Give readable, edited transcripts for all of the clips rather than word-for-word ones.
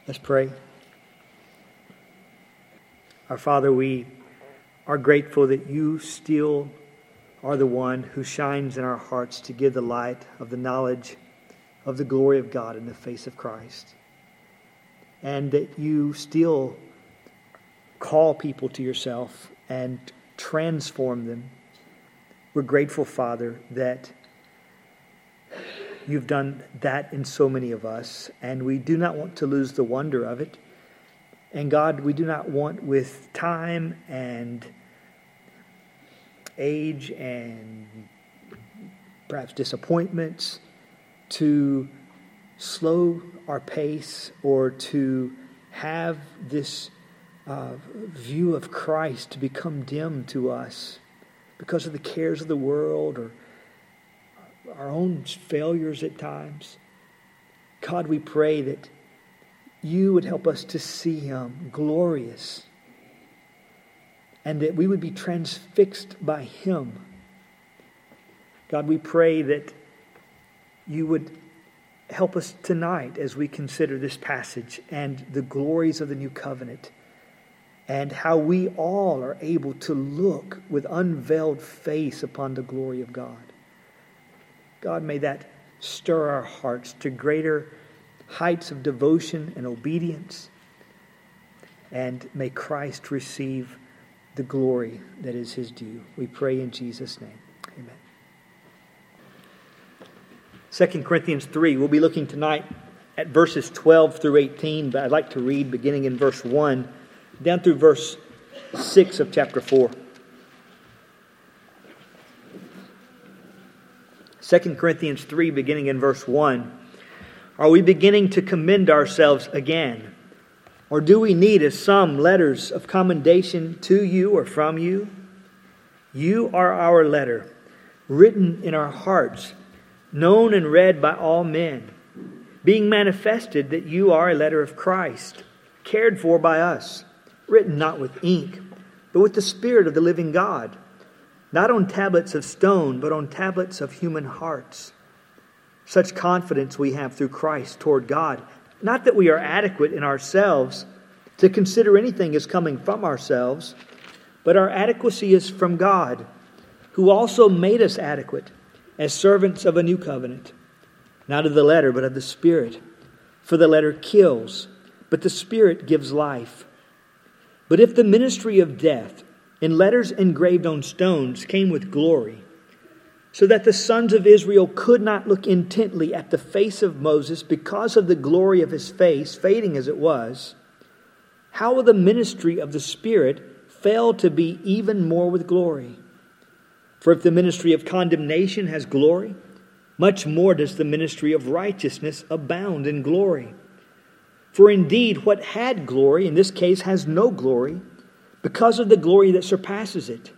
Let's pray. Our Father, we are grateful that you still are the one who shines in our hearts to give the light of the knowledge of the glory of God in the face of Christ. And that you still call people to yourself and transform them. We're grateful, Father, that you've done that in so many of us, and we do not want to lose the wonder of it. And God, we do not want, with time and age and perhaps disappointments, to slow our pace or to have this view of Christ to become dim to us because of the cares of the world or our own failures at times. God, we pray that you would help us to see him glorious and that we would be transfixed by him. God, we pray that you would help us tonight as we consider this passage and the glories of the new covenant and how we all are able to look with unveiled face upon the glory of God. God, may that stir our hearts to greater heights of devotion and obedience. And may Christ receive the glory that is his due. We pray in Jesus' name. Amen. 2 Corinthians 3. We'll be looking tonight at verses 12 through 18, but I'd like to read beginning in verse 1 down through verse 6 of chapter 4. 2 Corinthians 3, beginning in verse 1. Are we beginning to commend ourselves again? Or do we need, as some, letters of commendation to you or from you? You are our letter, written in our hearts, known and read by all men, being manifested that you are a letter of Christ, cared for by us, written not with ink, but with the Spirit of the living God, not on tablets of stone, but on tablets of human hearts. Such confidence we have through Christ toward God. Not that we are adequate in ourselves to consider anything as coming from ourselves, but our adequacy is from God, who also made us adequate as servants of a new covenant, not of the letter, but of the Spirit. For the letter kills, but the Spirit gives life. But if the ministry of death, in letters engraved on stones, came with glory, so that the sons of Israel could not look intently at the face of Moses because of the glory of his face, fading as it was, how will the ministry of the Spirit fail to be even more with glory? For if the ministry of condemnation has glory, much more does the ministry of righteousness abound in glory. For indeed, what had glory, in this case, has no glory, because of the glory that surpasses it.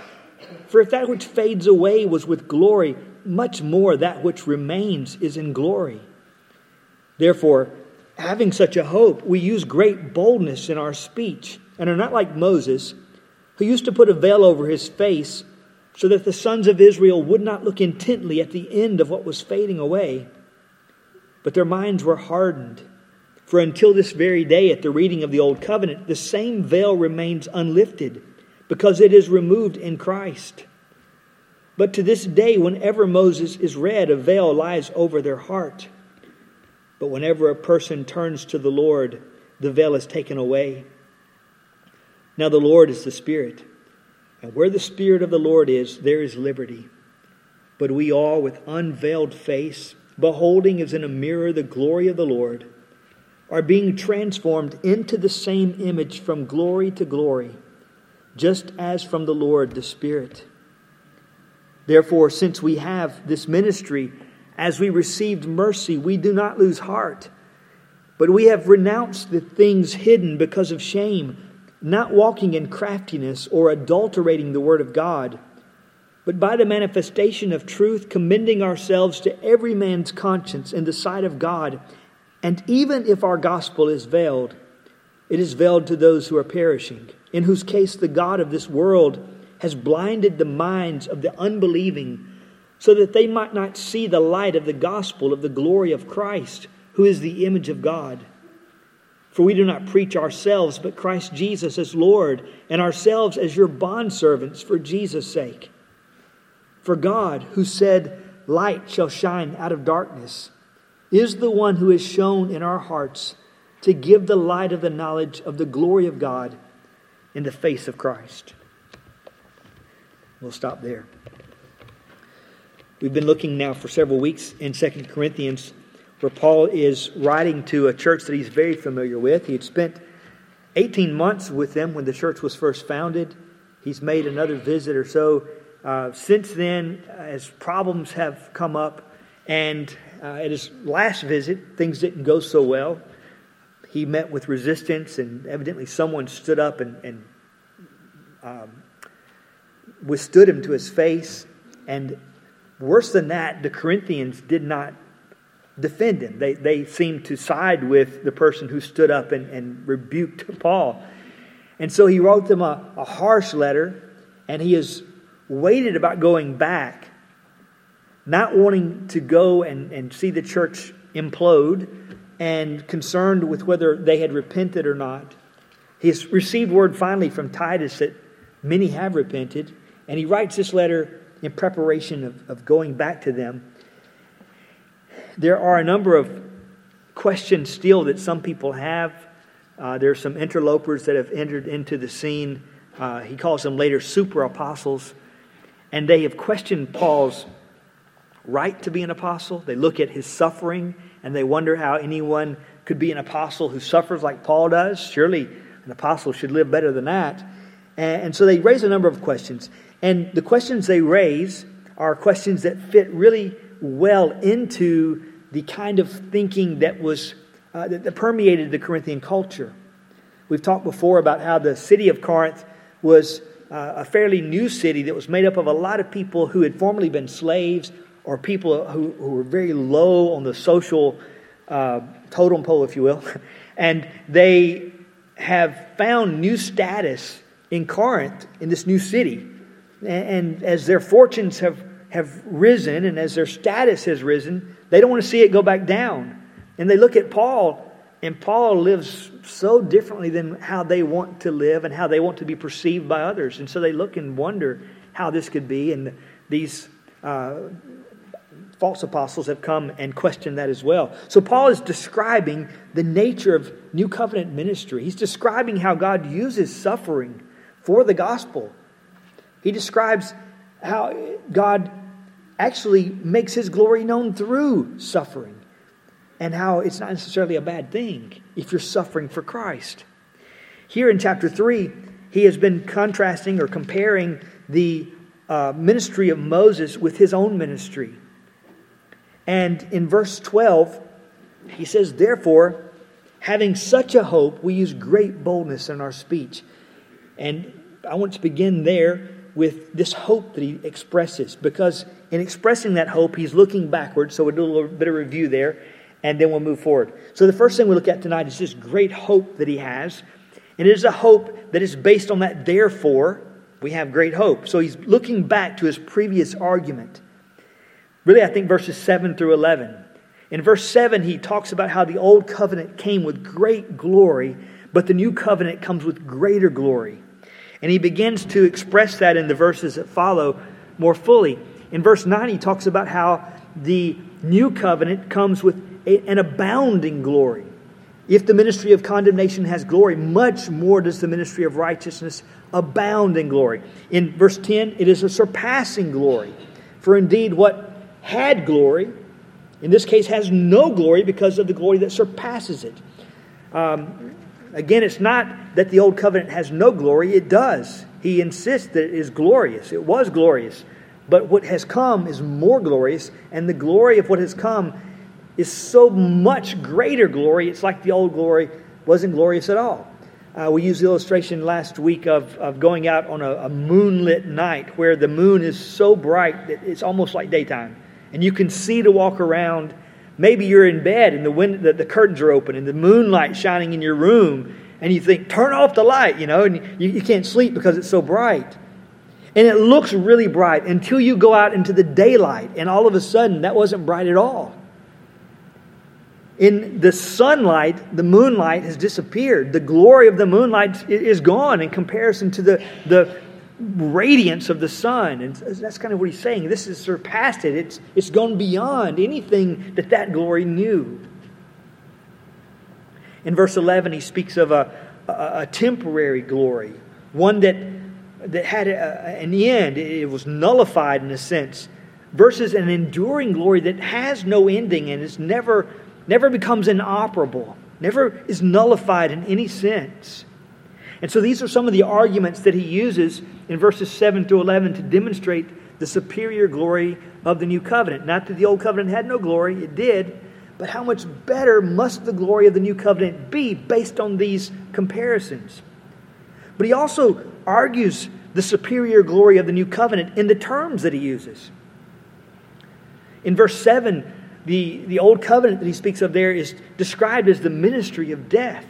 For if that which fades away was with glory, much more that which remains is in glory. Therefore, having such a hope, we use great boldness in our speech, and are not like Moses, who used to put a veil over his face, so that the sons of Israel would not look intently at the end of what was fading away. But their minds were hardened. For until this very day, at the reading of the Old Covenant, the same veil remains unlifted, because it is removed in Christ. But to this day, whenever Moses is read, a veil lies over their heart. But whenever a person turns to the Lord, the veil is taken away. Now the Lord is the Spirit, and where the Spirit of the Lord is, there is liberty. But we all, with unveiled face, beholding as in a mirror the glory of the Lord, are being transformed into the same image from glory to glory, just as from the Lord the Spirit. Therefore, since we have this ministry, as we received mercy, we do not lose heart, but we have renounced the things hidden because of shame, not walking in craftiness or adulterating the word of God, but by the manifestation of truth, commending ourselves to every man's conscience in the sight of God. And even if our gospel is veiled, it is veiled to those who are perishing, in whose case the God of this world has blinded the minds of the unbelieving, so that they might not see the light of the gospel of the glory of Christ, who is the image of God. For we do not preach ourselves, but Christ Jesus as Lord, and ourselves as your bondservants for Jesus' sake. For God, who said, 'Light shall shine out of darkness,' is the one who has shown in our hearts to give the light of the knowledge of the glory of God in the face of Christ." We'll stop there. We've been looking now for several weeks in 2 Corinthians, where Paul is writing to a church that he's very familiar with. He had spent 18 months with them when the church was first founded. He's made another visit or so since then, as problems have come up. And at his last visit, things didn't go so well. He met with resistance, and evidently someone stood up and withstood him to his face. And worse than that, the Corinthians did not defend him. They seemed to side with the person who stood up and rebuked Paul. And so he wrote them a harsh letter, and he has waited about going back, not wanting to go and see the church implode, and concerned with whether they had repented or not. He has received word finally from Titus that many have repented, and he writes this letter in preparation of going back to them. There are a number of questions still that some people have. There are some interlopers that have entered into the scene. He calls them later super apostles. And they have questioned Paul's right to be an apostle. They look at his suffering and they wonder how anyone could be an apostle who suffers like Paul does. Surely an apostle should live better than that. And so they raise a number of questions. And the questions they raise are questions that fit really well into the kind of thinking that was that permeated the Corinthian culture. We've talked before about how the city of Corinth was a fairly new city that was made up of a lot of people who had formerly been slaves, or people who were very low on the social totem pole, if you will. And they have found new status in Corinth, in this new city. And as their fortunes have risen, and as their status has risen, they don't want to see it go back down. And they look at Paul, and Paul lives so differently than how they want to live and how they want to be perceived by others. And so they look and wonder how this could be. And these false apostles have come and questioned that as well. So Paul is describing the nature of New Covenant ministry. He's describing how God uses suffering for the gospel. He describes how God actually makes His glory known through suffering, and how it's not necessarily a bad thing if you're suffering for Christ. Here in chapter 3, he has been contrasting or comparing the ministry of Moses with his own ministry. And in verse 12, he says, "Therefore, having such a hope, we use great boldness in our speech." And I want to begin there with this hope that he expresses, because in expressing that hope, he's looking backwards. So we'll do a little bit of review there, and then we'll move forward. So the first thing we look at tonight is this great hope that he has. And it is a hope that is based on that therefore. We have great hope. So he's looking back to his previous argument. Really, I think verses 7 through 11. In verse 7, he talks about how the old covenant came with great glory, but the new covenant comes with greater glory. And he begins to express that in the verses that follow more fully. In verse 9, he talks about how the new covenant comes with an abounding glory. If the ministry of condemnation has glory, much more does the ministry of righteousness abound in glory. In verse 10, it is a surpassing glory. For indeed, what had glory, in this case, has no glory because of the glory that surpasses it. Again, it's not that the old covenant has no glory. It does. He insists that it is glorious. It was glorious. But what has come is more glorious, and the glory of what has come is so much greater glory. It's like the old glory wasn't glorious at all. We used the illustration last week of going out on a moonlit night where the moon is so bright that it's almost like daytime. And you can see to walk around. Maybe you're in bed and the curtains are open and the moonlight shining in your room, and you think, turn off the light, and you can't sleep because it's so bright. And it looks really bright until you go out into the daylight, and all of a sudden that wasn't bright at all. In the sunlight, the moonlight has disappeared. The glory of the moonlight is gone in comparison to the radiance of the sun. And that's kind of what he's saying. This has surpassed it. It's gone beyond anything that glory knew. In verse 11, he speaks of a temporary glory, one that had an end. It was nullified in a sense, versus an enduring glory that has no ending and is never becomes inoperable, never is nullified in any sense. And so these are some of the arguments that he uses in verses 7 through 11 to demonstrate the superior glory of the new covenant. Not that the old covenant had no glory, it did, but how much better must the glory of the new covenant be based on these comparisons? But he also argues the superior glory of the new covenant in the terms that he uses. In verse 7, the old covenant that he speaks of there is described as the ministry of death.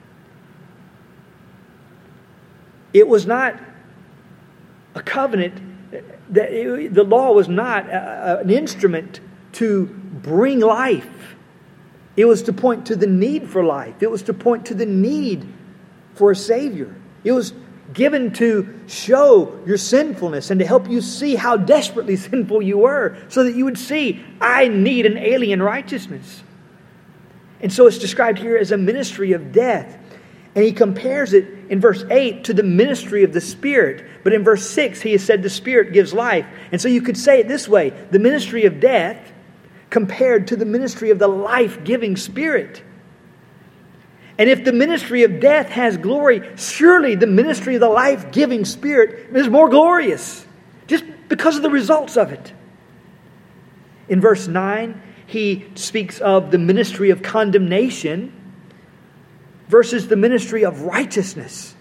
It was not a covenant, the law was not an instrument to bring life. It was to point to the need for life. It was to point to the need for a Savior. It was given to show your sinfulness and to help you see how desperately sinful you were, so that you would see, I need an alien righteousness. And so it's described here as a ministry of death. And he compares it in verse 8 to the ministry of the Spirit. But in verse 6, he has said the Spirit gives life. And so you could say it this way: the ministry of death compared to the ministry of the life-giving Spirit. And if the ministry of death has glory, surely the ministry of the life-giving Spirit is more glorious, just because of the results of it. In verse 9, he speaks of the ministry of condemnation versus the ministry of righteousness.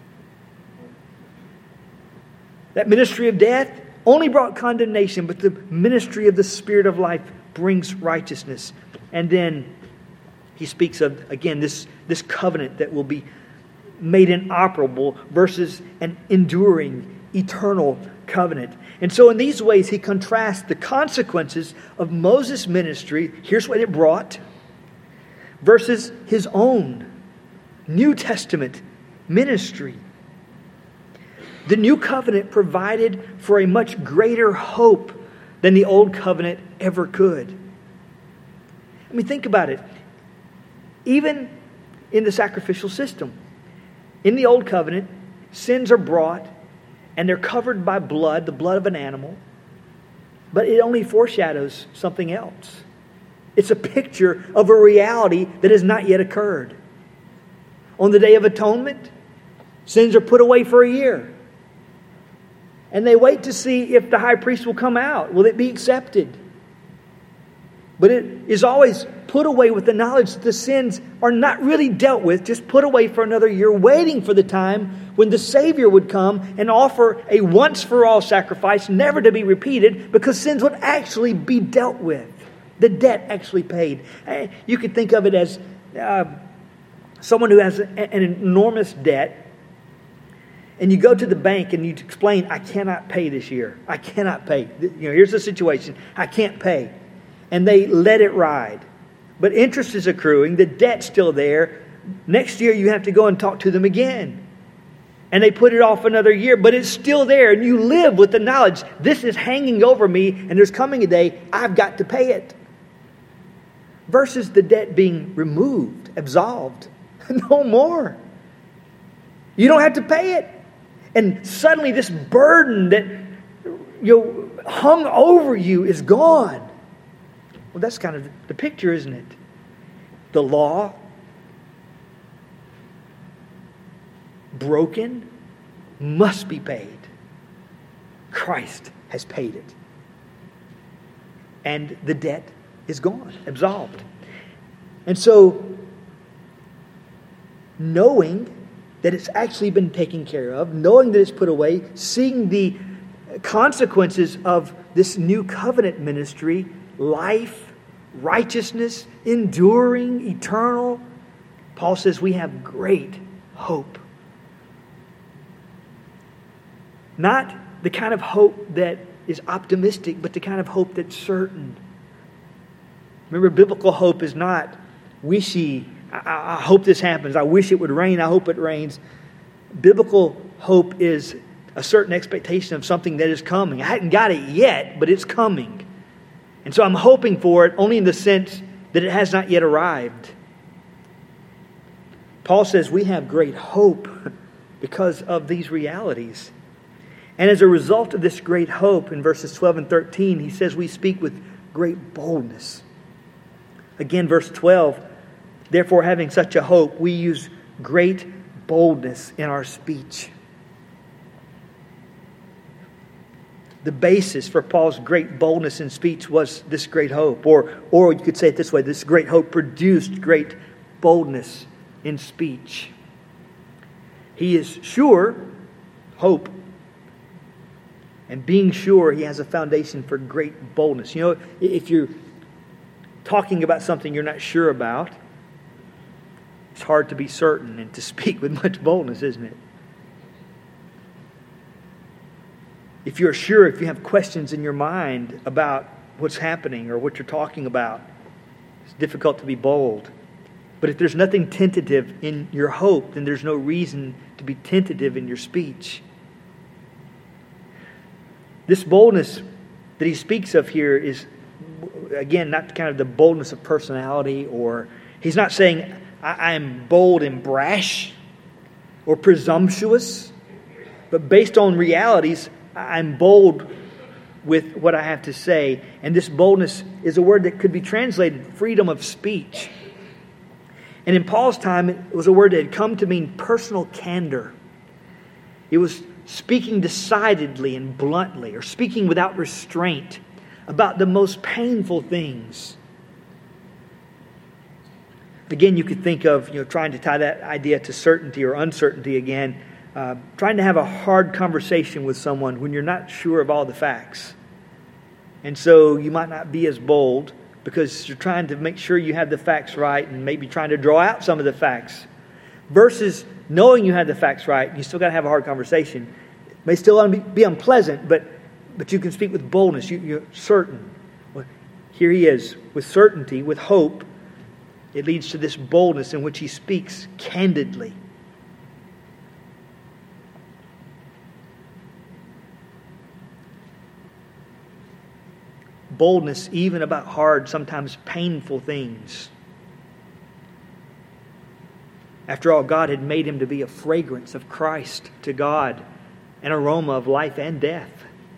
That ministry of death only brought condemnation, but the ministry of the Spirit of life brings righteousness. And then he speaks of, again, this covenant that will be made inoperable versus an enduring, eternal covenant. And so in these ways, he contrasts the consequences of Moses' ministry, here's what it brought, versus his own New Testament ministry. The new covenant provided for a much greater hope than the old covenant ever could. I mean, think about it. Even in the sacrificial system, in the old covenant, sins are brought and they're covered by blood, the blood of an animal, but it only foreshadows something else. It's a picture of a reality that has not yet occurred. On the Day of Atonement, sins are put away for a year. And they wait to see if the high priest will come out. Will it be accepted? But it is always put away with the knowledge that the sins are not really dealt with, just put away for another year, waiting for the time when the Savior would come and offer a once-for-all sacrifice, never to be repeated, because sins would actually be dealt with. The debt actually paid. You could think of it as someone who has an enormous debt, and you go to the bank and you explain, I cannot pay this year. I cannot pay. Here's the situation. I can't pay. And they let it ride. But interest is accruing. The debt's still there. Next year you have to go and talk to them again. And they put it off another year, but it's still there. And you live with the knowledge, this is hanging over me, and there's coming a day I've got to pay it. Versus the debt being removed, absolved. No more. You don't have to pay it. And suddenly this burden that hung over you is gone. Well, that's kind of the picture, isn't it? The law, broken, must be paid. Christ has paid it. And the debt is gone, absolved. And so, knowing that it's actually been taken care of, knowing that it's put away, seeing the consequences of this new covenant ministry, life, righteousness, enduring, eternal, Paul says we have great hope. Not the kind of hope that is optimistic, but the kind of hope that's certain. Remember, biblical hope is not wishy, I hope this happens, I wish it would rain, I hope it rains. Biblical hope is a certain expectation of something that is coming. I hadn't got it yet, but it's coming. And so I'm hoping for it only in the sense that it has not yet arrived. Paul says we have great hope because of these realities. And as a result of this great hope, in verses 12 and 13, he says we speak with great boldness. Again, verse 12, therefore having such a hope, we use great boldness in our speech. The basis for Paul's great boldness in speech was this great hope. Or you could say it this way, this great hope produced great boldness in speech. He is sure, hope, and being sure he has a foundation for great boldness. You know, if you're talking about something you're not sure about, it's hard to be certain and to speak with much boldness, isn't it? If you're sure, if you have questions in your mind about what's happening or what you're talking about, it's difficult to be bold. But if there's nothing tentative in your hope, then there's no reason to be tentative in your speech. This boldness that he speaks of here is, again, not kind of the boldness of personality, or he's not saying, I am bold and brash or presumptuous, but based on realities, I'm bold with what I have to say. And this boldness is a word that could be translated freedom of speech. And in Paul's time, it was a word that had come to mean personal candor. It was speaking decidedly and bluntly, or speaking without restraint about the most painful things. Again, you could think of trying to tie that idea to certainty or uncertainty again. Trying to have a hard conversation with someone when you're not sure of all the facts. And so you might not be as bold because you're trying to make sure you have the facts right and maybe trying to draw out some of the facts. Versus knowing you have the facts right, you still got to have a hard conversation. It may still be unpleasant, but you can speak with boldness. You're certain. Well, here he is with certainty, with hope. It leads to this boldness in which he speaks candidly. Boldness even about hard, sometimes painful things. After all, God had made him to be a fragrance of Christ to God, an aroma of life and death.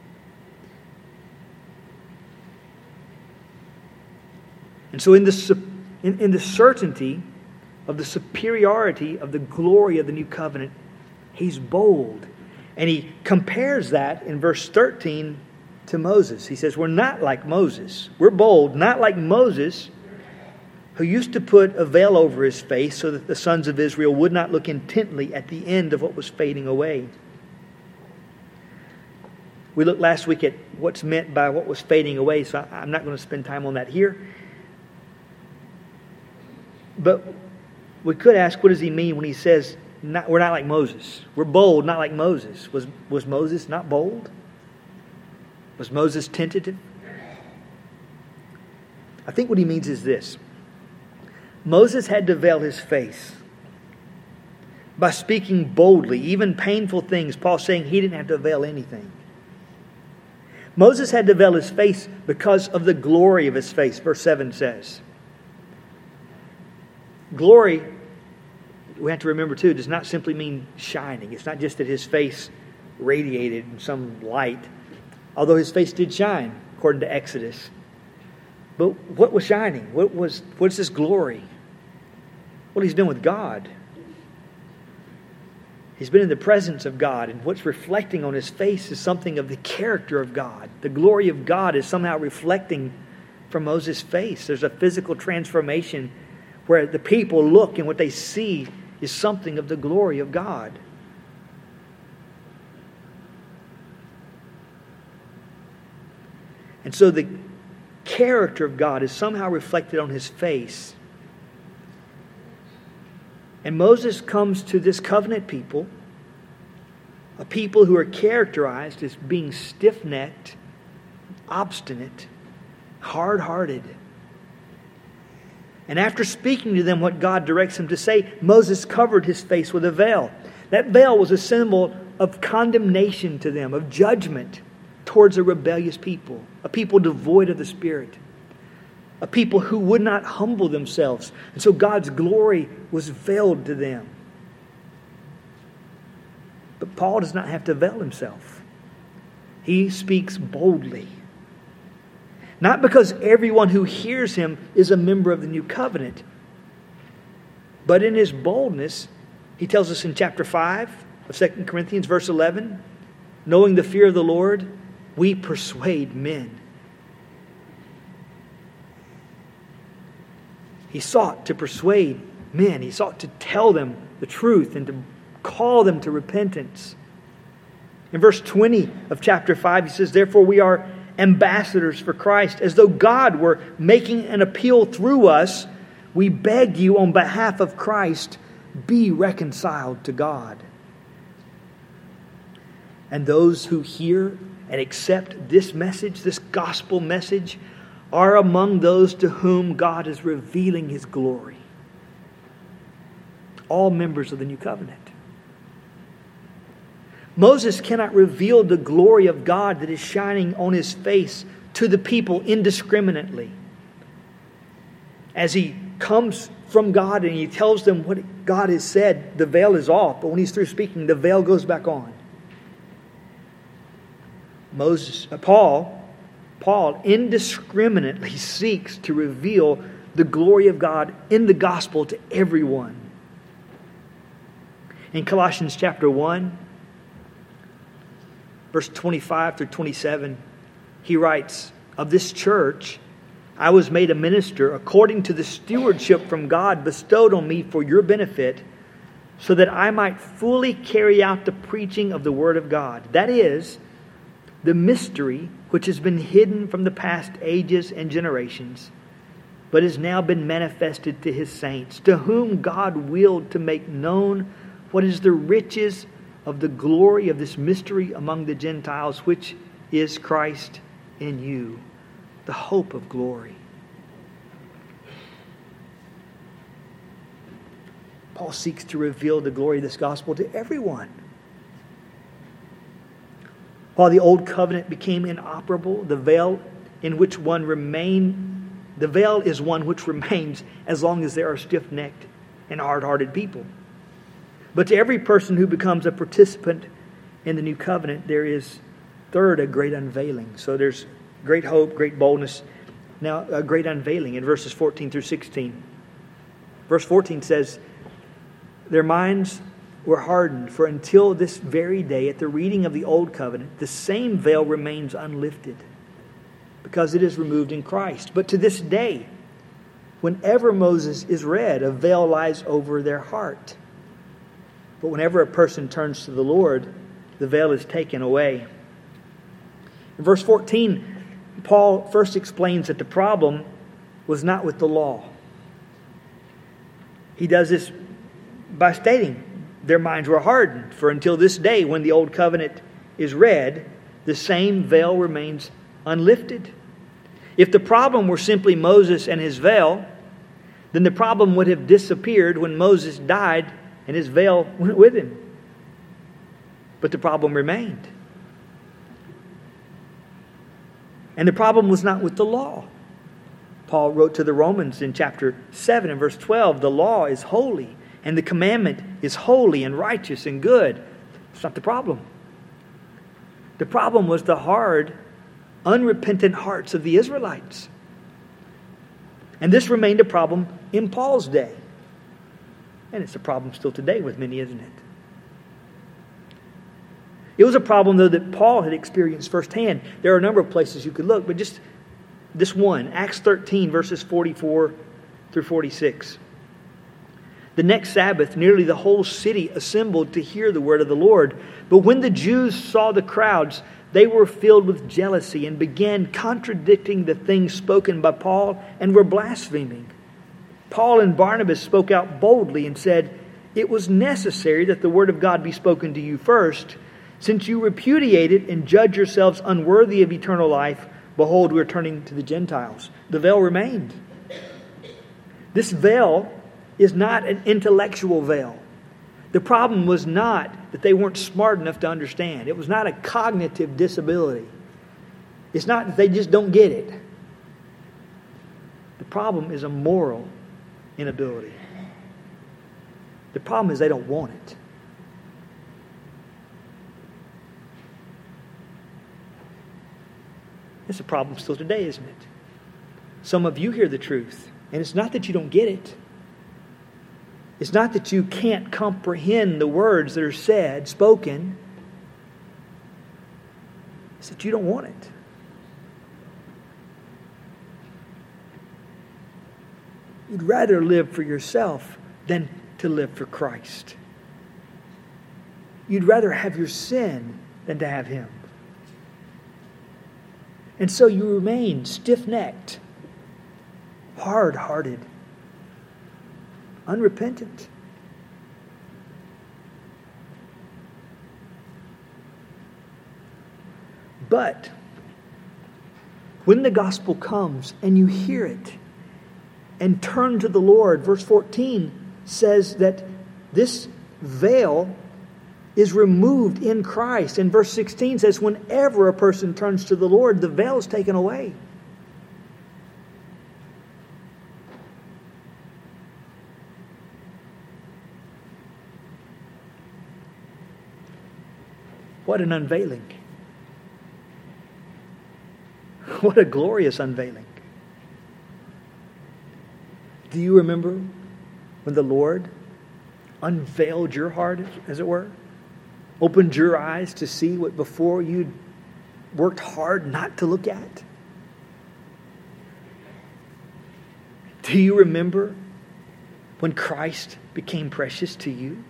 And so in the certainty of the superiority of the glory of the new covenant, he's bold. And he compares that in verse 13 to Moses. He says, we're not like Moses. We're bold, not like Moses, who used to put a veil over his face so that the sons of Israel would not look intently at the end of what was fading away. We looked last week at what's meant by what was fading away, so I'm not going to spend time on that here. But we could ask, what does he mean when he says, we're not like Moses? We're bold, not like Moses. Was Moses not bold? Was Moses tentative? I think what he means is this. Moses had to veil his face by speaking boldly, even painful things. Paul's saying he didn't have to veil anything. Moses had to veil his face because of the glory of his face, verse 7 says. Glory, we have to remember too, does not simply mean shining. It's not just that his face radiated in some light, although his face did shine, according to Exodus. But what was shining? What's this glory? Well, he's been with God. He's been in the presence of God, and what's reflecting on his face is something of the character of God. The glory of God is somehow reflecting from Moses' face. There's a physical transformation where the people look and what they see is something of the glory of God. And so the character of God is somehow reflected on his face. And Moses comes to this covenant people, a people who are characterized as being stiff-necked, obstinate, hard-hearted. And after speaking to them what God directs him to say, Moses covered his face with a veil. That veil was a symbol of condemnation to them, of judgment towards a rebellious people, a people devoid of the Spirit, a people who would not humble themselves. And so God's glory was veiled to them. But Paul does not have to veil himself. He speaks boldly. Not because everyone who hears him is a member of the new covenant, but in his boldness, he tells us in chapter 5 of 2 Corinthians, verse 11, knowing the fear of the Lord, we persuade men. He sought to persuade men. He sought to tell them the truth and to call them to repentance. In verse 20 of chapter 5, he says, therefore we are ambassadors for Christ, as though God were making an appeal through us. We beg you on behalf of Christ, be reconciled to God. And those who hear and accept this message, this gospel message, are among those to whom God is revealing His glory. All members of the new covenant. Moses cannot reveal the glory of God that is shining on his face to the people indiscriminately. As he comes from God and he tells them what God has said, the veil is off. But when he's through speaking, the veil goes back on. Paul indiscriminately seeks to reveal the glory of God in the gospel to everyone. In Colossians chapter 1, verse 25 through 27, he writes, of this church I was made a minister according to the stewardship from God bestowed on me for your benefit, so that I might fully carry out the preaching of the Word of God. That is, the mystery which has been hidden from the past ages and generations, but has now been manifested to His saints, to whom God willed to make known what is the riches of the glory of this mystery among the Gentiles, which is Christ in you, the hope of glory. Paul seeks to reveal the glory of this gospel to everyone. While the old covenant became inoperable, the veil is one which remains as long as there are stiff-necked and hard-hearted people. But to every person who becomes a participant in the new covenant, there is, third, a great unveiling. So there's great hope, great boldness. Now, a great unveiling in verses 14 through 16. Verse 14 says, their minds were hardened, for until this very day, at the reading of the old covenant, the same veil remains unlifted, because it is removed in Christ. But to this day, whenever Moses is read, a veil lies over their heart. But whenever a person turns to the Lord, the veil is taken away. In verse 14, Paul first explains that the problem was not with the law. He does this by stating their minds were hardened, for until this day when the old covenant is read, the same veil remains unlifted. If the problem were simply Moses and his veil, then the problem would have disappeared when Moses died and his veil went with him. But the problem remained. And the problem was not with the law. Paul wrote to the Romans in chapter 7 and verse 12, the law is holy, and the commandment is holy and righteous and good. It's not the problem. The problem was the hard, unrepentant hearts of the Israelites. And this remained a problem in Paul's day. And it's a problem still today with many, isn't it? It was a problem, though, that Paul had experienced firsthand. There are a number of places you could look, but just this one, Acts 13, verses 44 through 46. The next Sabbath, nearly the whole city assembled to hear the word of the Lord. But when the Jews saw the crowds, they were filled with jealousy and began contradicting the things spoken by Paul and were blaspheming. Paul and Barnabas spoke out boldly and said, it was necessary that the word of God be spoken to you first. Since you repudiate it and judge yourselves unworthy of eternal life, behold, we are turning to the Gentiles. The veil remained. This veil is not an intellectual veil. The problem was not that they weren't smart enough to understand. It was not a cognitive disability. It's not that they just don't get it. The problem is a moral inability. The problem is they don't want it. It's a problem still today, isn't it? Some of you hear the truth, and it's not that you don't get it. It's not that you can't comprehend the words that are said, spoken. It's that you don't want it. You'd rather live for yourself than to live for Christ. You'd rather have your sin than to have Him. And so you remain stiff-necked, hard-hearted, unrepentant. But when the gospel comes and you hear it and turn to the Lord, verse 14 says that this veil is removed in Christ. And verse 16 says whenever a person turns to the Lord, the veil is taken away. What an unveiling. What a glorious unveiling. Do you remember when the Lord unveiled your heart, as it were? Opened your eyes to see what before you'd worked hard not to look at? Do you remember when Christ became precious to you?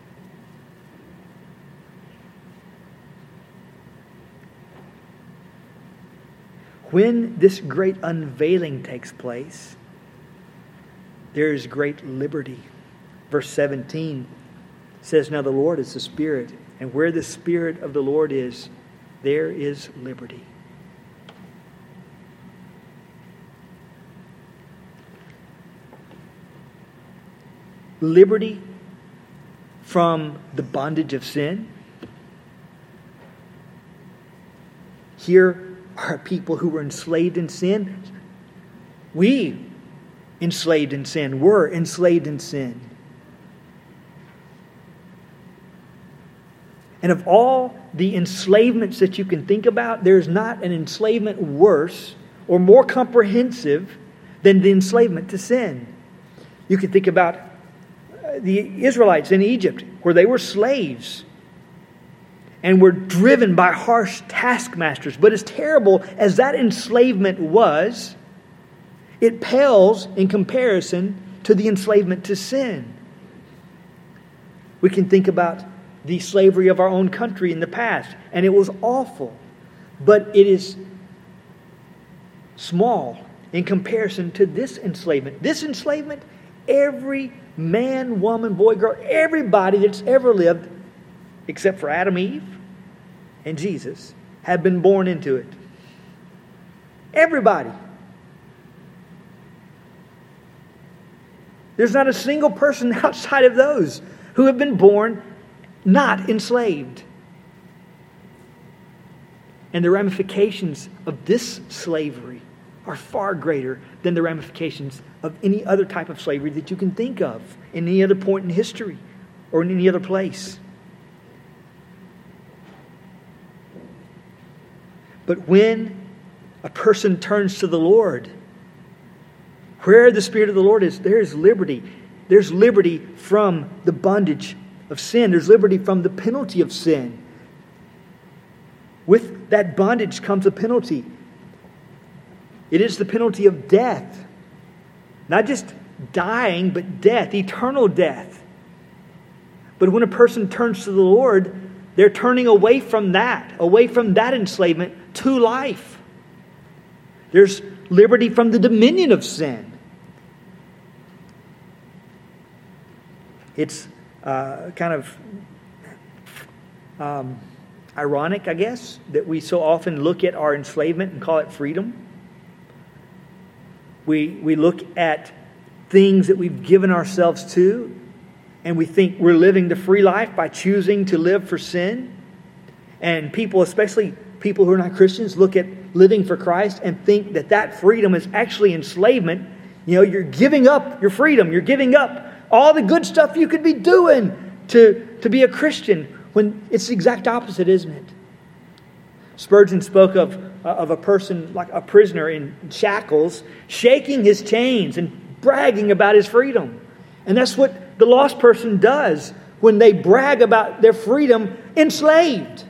When this great unveiling takes place, there is great liberty. Verse 17 says, "Now the Lord is the Spirit, and where the Spirit of the Lord is, there is liberty." Liberty from the bondage of sin. Here are people who were enslaved in sin. We, enslaved in sin, were enslaved in sin. And of all the enslavements that you can think about, there's not an enslavement worse or more comprehensive than the enslavement to sin. You can think about the Israelites in Egypt, where they were slaves and were driven by harsh taskmasters. But as terrible as that enslavement was, it pales in comparison to the enslavement to sin. We can think about the slavery of our own country in the past, and it was awful. But it is small in comparison to this enslavement. This enslavement, every man, woman, boy, girl, everybody that's ever lived, except for Adam, Eve, and Jesus, have been born into it. Everybody. There's not a single person outside of those who have been born not enslaved. And the ramifications of this slavery are far greater than the ramifications of any other type of slavery that you can think of in any other point in history or in any other place. But when a person turns to the Lord, where the Spirit of the Lord is, there is liberty. There's liberty from the bondage of sin. There's liberty from the penalty of sin. With that bondage comes a penalty. It is the penalty of death. Not just dying, but death, eternal death. But when a person turns to the Lord, they're turning away from that enslavement to life. There's liberty from the dominion of sin. It's kind of ironic, I guess, that we so often look at our enslavement and call it freedom. We look at things that we've given ourselves to, and we think we're living the free life by choosing to live for sin. And people, especially people who are not Christians, look at living for Christ and think that that freedom is actually enslavement. You know, you're giving up your freedom. You're giving up all the good stuff you could be doing to be a Christian, when it's the exact opposite, isn't it? Spurgeon spoke of a person like a prisoner in shackles, shaking his chains and bragging about his freedom. And that's what the lost person does when they brag about their freedom enslaved.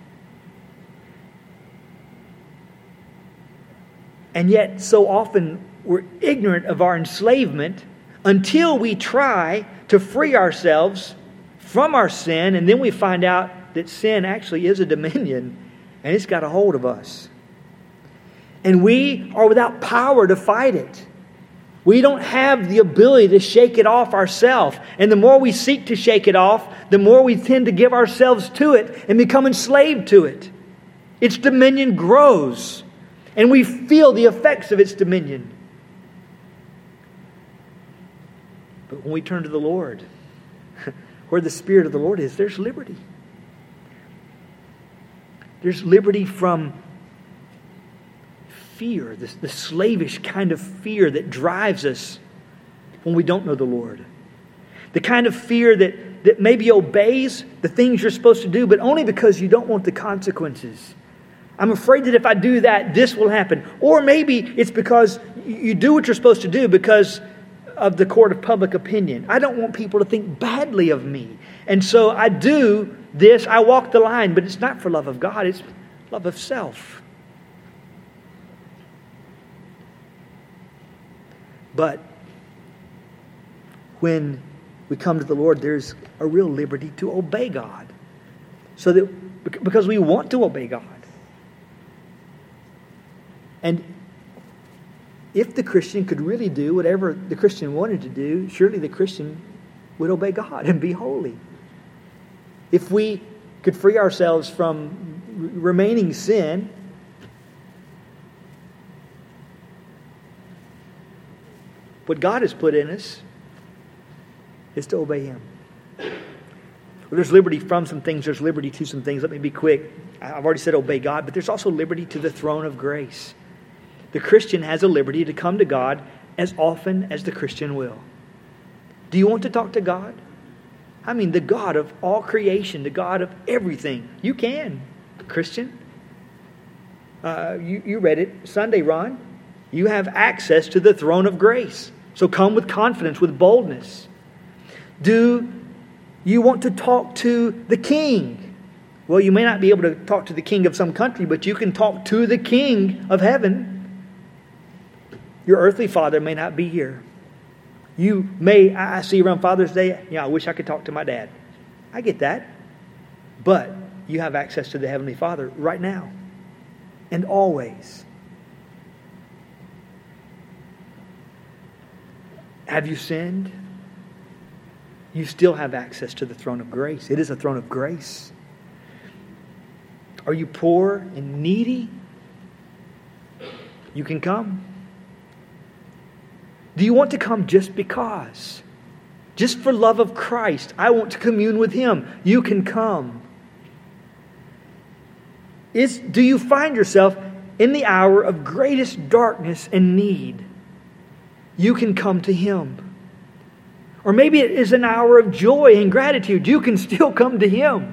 And yet, so often, we're ignorant of our enslavement until we try to free ourselves from our sin, and then we find out that sin actually is a dominion, and it's got a hold of us. And we are without power to fight it. We don't have the ability to shake it off ourselves. And the more we seek to shake it off, the more we tend to give ourselves to it and become enslaved to it. Its dominion grows, and we feel the effects of its dominion. But when we turn to the Lord, where the Spirit of the Lord is, there's liberty. There's liberty from fear, the slavish kind of fear that drives us when we don't know the Lord. The kind of fear that maybe obeys the things you're supposed to do, but only because you don't want the consequences. I'm afraid that if I do that, this will happen. Or maybe it's because you do what you're supposed to do because of the court of public opinion. I don't want people to think badly of me. And so I do this, I walk the line, but it's not for love of God, it's love of self. But when we come to the Lord, there's a real liberty to obey God. So that because we want to obey God. And if the Christian could really do whatever the Christian wanted to do, surely the Christian would obey God and be holy. If we could free ourselves from remaining sin, what God has put in us is to obey Him. Well, there's liberty from some things, there's liberty to some things. Let me be quick. I've already said obey God, but there's also liberty to the throne of grace. The Christian has a liberty to come to God as often as the Christian will. Do you want to talk to God? I mean, the God of all creation, the God of everything. You can, Christian. You read it Sunday, Ron. You have access to the throne of grace. So come with confidence, with boldness. Do you want to talk to the King? Well, you may not be able to talk to the king of some country, but you can talk to the King of heaven. Your earthly father may not be here. You may, I see around Father's Day, I wish I could talk to my dad. I get that. But you have access to the Heavenly Father right now and always. Have you sinned? You still have access to the throne of grace. It is a throne of grace. Are you poor and needy? You can come. Do you want to come just because? Just for love of Christ. I want to commune with Him. You can come. Do you find yourself in the hour of greatest darkness and need? You can come to Him. Or maybe it is an hour of joy and gratitude. You can still come to Him.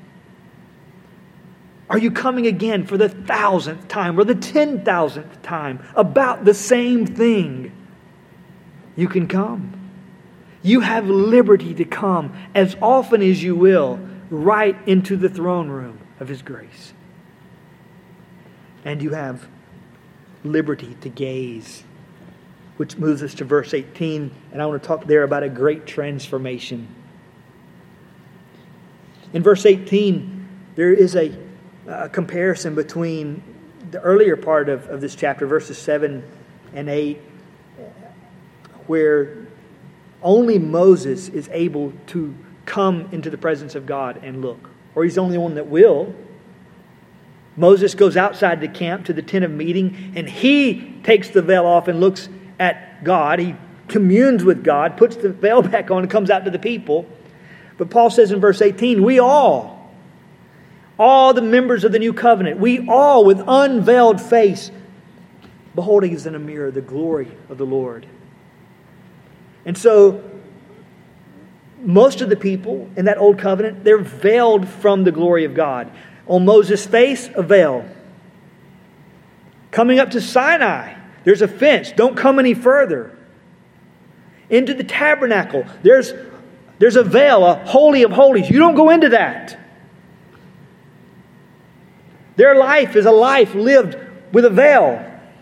Are you coming again for the 1,000th time or the 10,000th time about the same thing? You can come. You have liberty to come as often as you will right into the throne room of His grace. And you have liberty to gaze, which moves us to verse 18. And I want to talk there about a great transformation. In verse 18, there is a comparison between the earlier part of this chapter, verses 7 and 8, where only Moses is able to come into the presence of God and look. Or he's the only one that will. Moses goes outside the camp to the tent of meeting, and he takes the veil off and looks at God. He communes with God, puts the veil back on, and comes out to the people. But Paul says in verse 18, we all the members of the new covenant, we all with unveiled face, beholding as in a mirror the glory of the Lord. And so, most of the people in that old covenant, they're veiled from the glory of God. On Moses' face, a veil. Coming up to Sinai, there's a fence. Don't come any further. Into the tabernacle, there's a veil, a holy of holies. You don't go into that. Their life is a life lived with a veil.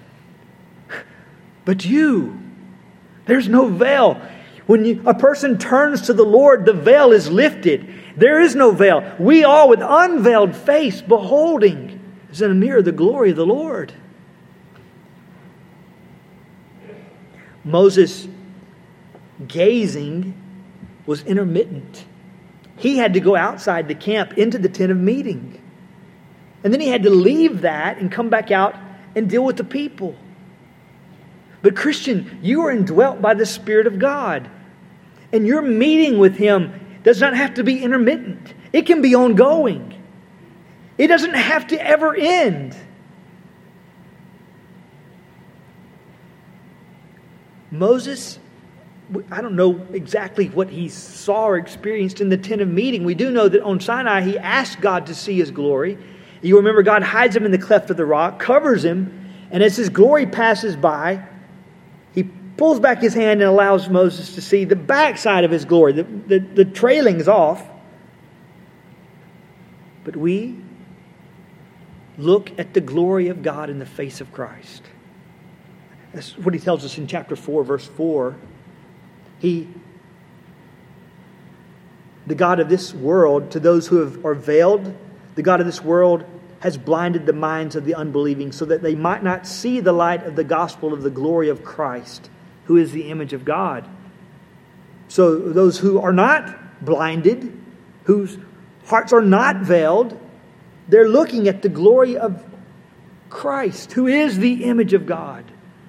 But there's no veil. When a person turns to the Lord, the veil is lifted. There is no veil. We all with unveiled face, beholding as in a mirror the glory of the Lord. Moses' gazing was intermittent. He had to go outside the camp into the tent of meeting. And then he had to leave that and come back out and deal with the people. But Christian, you are indwelt by the Spirit of God. And your meeting with Him does not have to be intermittent. It can be ongoing. It doesn't have to ever end. Moses, I don't know exactly what he saw or experienced in the tent of meeting. We do know that on Sinai he asked God to see His glory. You remember God hides him in the cleft of the rock, covers him, and as His glory passes by, He pulls back His hand and allows Moses to see the backside of His glory. The trailing is off. But we look at the glory of God in the face of Christ. That's what He tells us in chapter 4, verse 4. The God of this world, to those who are veiled, the God of this world has blinded the minds of the unbelieving so that they might not see the light of the gospel of the glory of Christ, who is the image of God. So those who are not blinded, whose hearts are not veiled, they're looking at the glory of Christ, who is the image of God.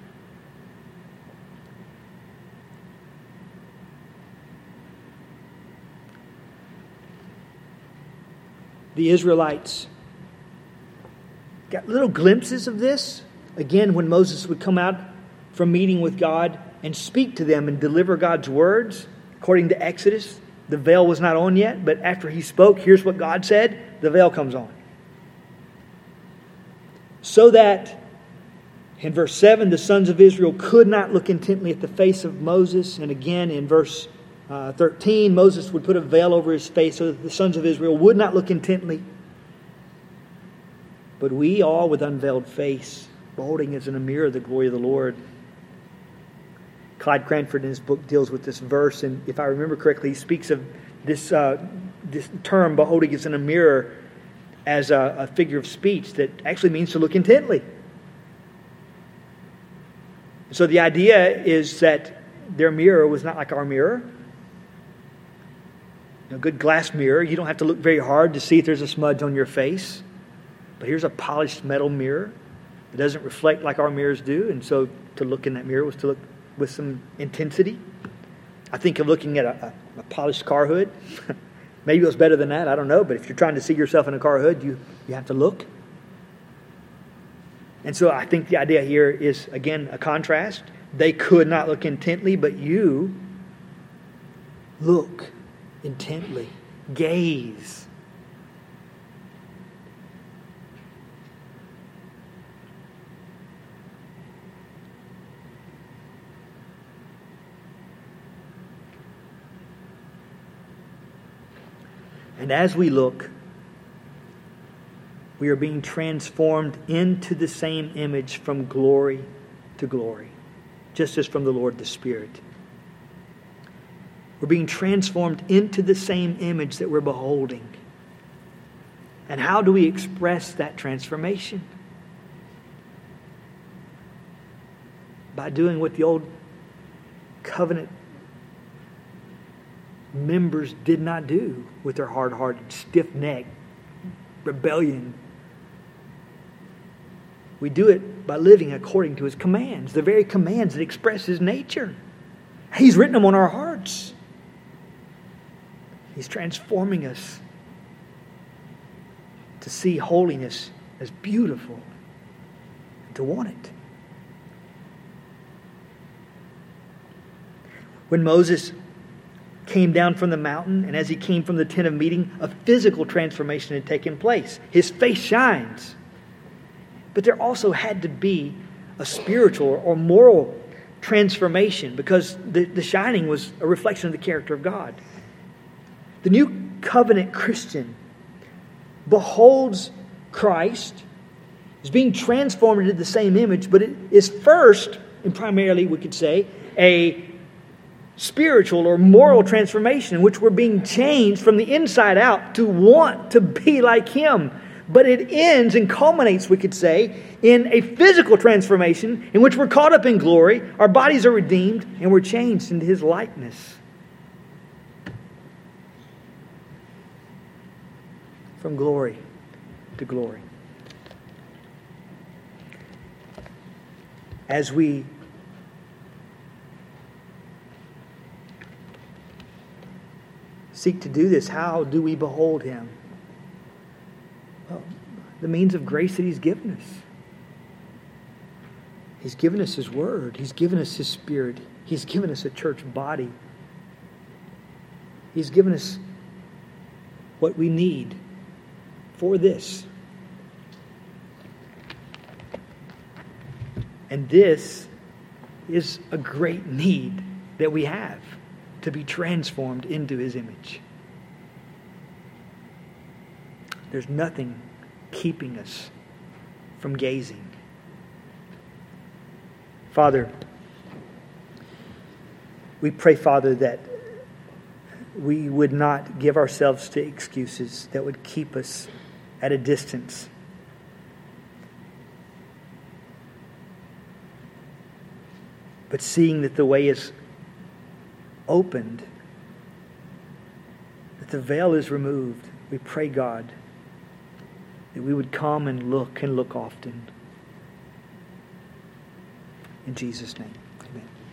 The Israelites got little glimpses of this. Again, when Moses would come out from meeting with God and speak to them and deliver God's words, according to Exodus, the veil was not on yet, but after he spoke, here's what God said, the veil comes on. So that, in verse 7, the sons of Israel could not look intently at the face of Moses. And again, in verse 13, Moses would put a veil over his face so that the sons of Israel would not look intently. But we all with unveiled face, beholding as in a mirror the glory of the Lord. Clyde Cranford in his book deals with this verse, and if I remember correctly, he speaks of this term, beholding as in a mirror, as a figure of speech that actually means to look intently. So the idea is that their mirror was not like our mirror. A good glass mirror, you don't have to look very hard to see if there's a smudge on your face. But here's a polished metal mirror. It doesn't reflect like our mirrors do. And so to look in that mirror was to look with some intensity. I think of looking at a polished car hood. Maybe it was better than that, I don't know. But if you're trying to see yourself in a car hood, you have to look. And so I think the idea here is, again, a contrast. They could not look intently, but you look intently. Gaze. And as we look, we are being transformed into the same image from glory to glory, just as from the Lord the Spirit. We're being transformed into the same image that we're beholding. And how do we express that transformation? By doing what the old covenant members did not do with their hard-hearted, stiff-necked rebellion. We do it by living according to His commands, the very commands that express His nature. He's written them on our hearts. He's transforming us to see holiness as beautiful and to want it. When Moses came down from the mountain, and as he came from the tent of meeting, a physical transformation had taken place. His face shines. But there also had to be a spiritual or moral transformation, because the shining was a reflection of the character of God. The new covenant Christian beholds Christ, is being transformed into the same image, but it is first, and primarily we could say, a spiritual or moral transformation in which we're being changed from the inside out to want to be like Him. But it ends and culminates, we could say, in a physical transformation in which we're caught up in glory, our bodies are redeemed, and we're changed into His likeness. From glory to glory. As we seek to do this, how do we behold Him? Well, the means of grace that He's given us. He's given us His Word. He's given us His Spirit. He's given us a church body. He's given us what we need for this. And this is a great need that we have, to be transformed into His image. There's nothing keeping us from gazing. Father, we pray, Father, that we would not give ourselves to excuses that would keep us at a distance. But seeing that the way is opened, that the veil is removed, we pray, God, that we would come and look often. In Jesus' name, amen.